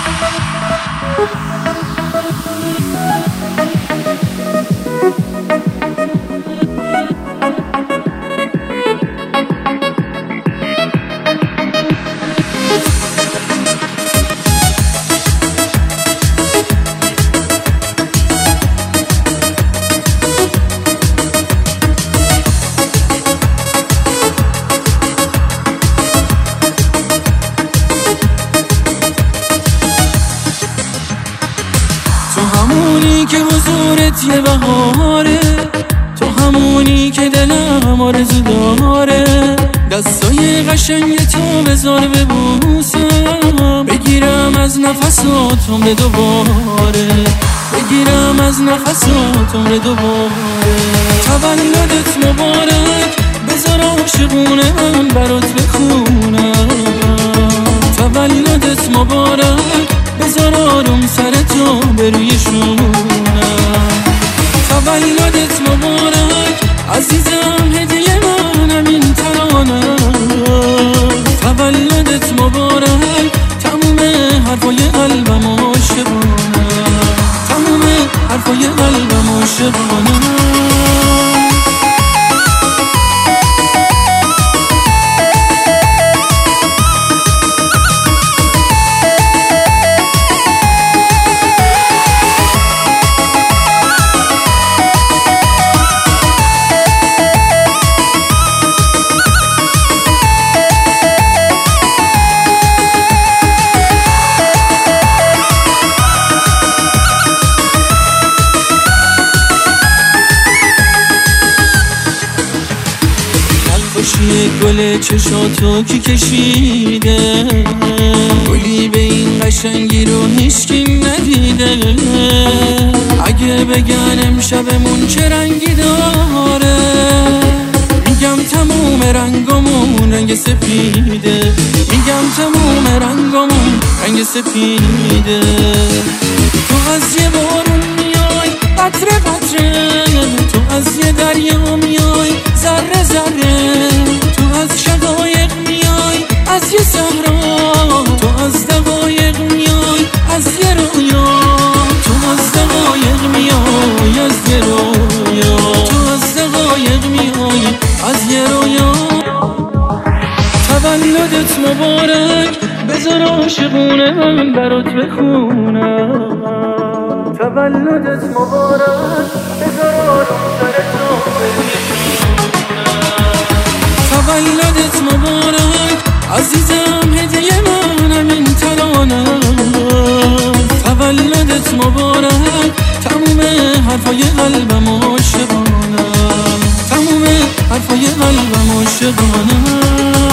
همونی که حضورت یه بهاره، تو همونی که دلم آرزو داره. دستای قشنگ تو بذار ببوسم، بگیرم از نفساتم به دوباره، بگیرم از نفساتم به دوباره. تولدت مبارک، بذار عاشقونه من برات بخونم. تولدت مبارک، بذار آروم سر تو بروی شونم. تولدت مبارک عزیزم، هدیه من همین ترانه. تولدت مبارک، تموم حرفای قلبم عاشقانه، تموم حرفای قلبم عاشقانه. خوشی گل چشاتو کی کشیده، گلی به این قشنگی رو هیچکی ندیده. اگه بگن امشبمون چه رنگی داره، میگم تموم رنگامون رنگ سپیده، میگم تموم رنگامون رنگ سپیده. تو از یه بارون میای قطره قطره، تو از یه دریا میای ذره ذره، تو از شقایق میای از یه صحرا، تو از دقایق میای از یه رویا، تو از دقایق میای از یه رویا، تو از دقایق میای از یه رویا. تولدت مبارک، بذار عاشقونه من برات بخونم. تولدت مبارک، بذار آروم سر تو بروی شونم. تولدت مبارک عزیزم، هدیه من همین ترانه. تولدت مبارک، تموم حرفای قلبم عاشقانه، تموم حرفای قلبم عاشقانه.